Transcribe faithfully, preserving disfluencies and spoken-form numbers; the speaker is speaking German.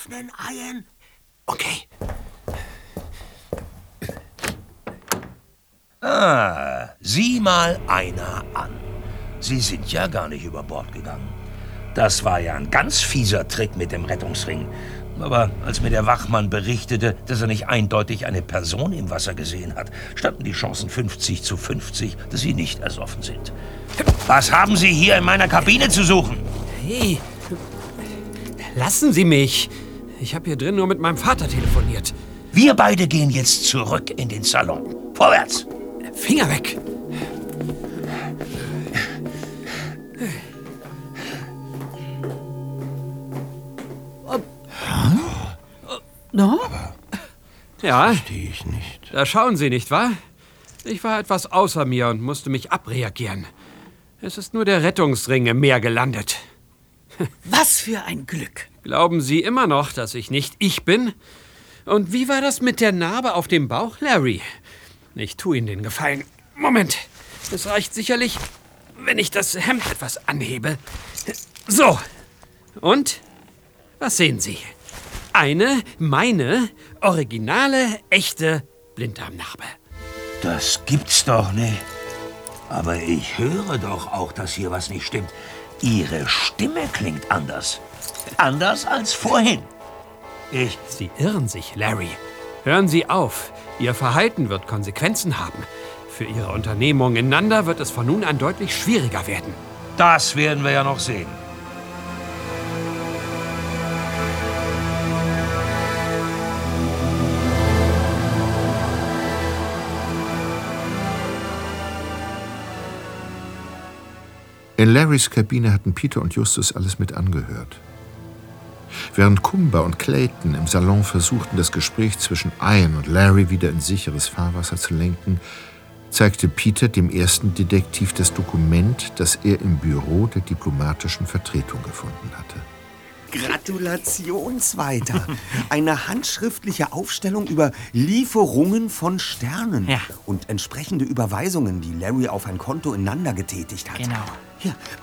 öffnen, Ian? Okay. Ah, sieh mal einer an. Sie sind ja gar nicht über Bord gegangen. Das war ja ein ganz fieser Trick mit dem Rettungsring. Aber als mir der Wachmann berichtete, dass er nicht eindeutig eine Person im Wasser gesehen hat, standen die Chancen fünfzig zu fünfzig, dass Sie nicht ersoffen sind. Was haben Sie hier in meiner Kabine zu suchen? Hey, lassen Sie mich. Ich habe hier drin nur mit meinem Vater telefoniert. Wir beide gehen jetzt zurück in den Salon. Vorwärts! Finger weg! No? Ja, Verstehe ich nicht. da schauen Sie, nicht wahr? Ich war etwas außer mir und musste mich abreagieren. Es ist nur der Rettungsring im Meer gelandet. Was für ein Glück. Glauben Sie immer noch, dass ich nicht ich bin? Und wie war das mit der Narbe auf dem Bauch, Larry? Ich tue Ihnen den Gefallen. Moment, es reicht sicherlich, wenn ich das Hemd etwas anhebe. So, und? Was sehen Sie? Eine, meine, originale, echte Blinddarmnarbe. Das gibt's doch nicht. Aber ich höre doch auch, dass hier was nicht stimmt. Ihre Stimme klingt anders. Anders als vorhin. Ich... Sie irren sich, Larry. Hören Sie auf. Ihr Verhalten wird Konsequenzen haben. Für Ihre Unternehmung ineinander wird es von nun an deutlich schwieriger werden. Das werden wir ja noch sehen. In Larrys Kabine hatten Peter und Justus alles mit angehört. Während Kumba und Clayton im Salon versuchten, das Gespräch zwischen Ian und Larry wieder in sicheres Fahrwasser zu lenken, zeigte Peter dem ersten Detektiv das Dokument, das er im Büro der diplomatischen Vertretung gefunden hatte. Gratulation, Zweiter. Eine handschriftliche Aufstellung über Lieferungen von Sternen. Ja. Und entsprechende Überweisungen, die Larry auf ein Konto ineinander getätigt hat. Genau. Ja,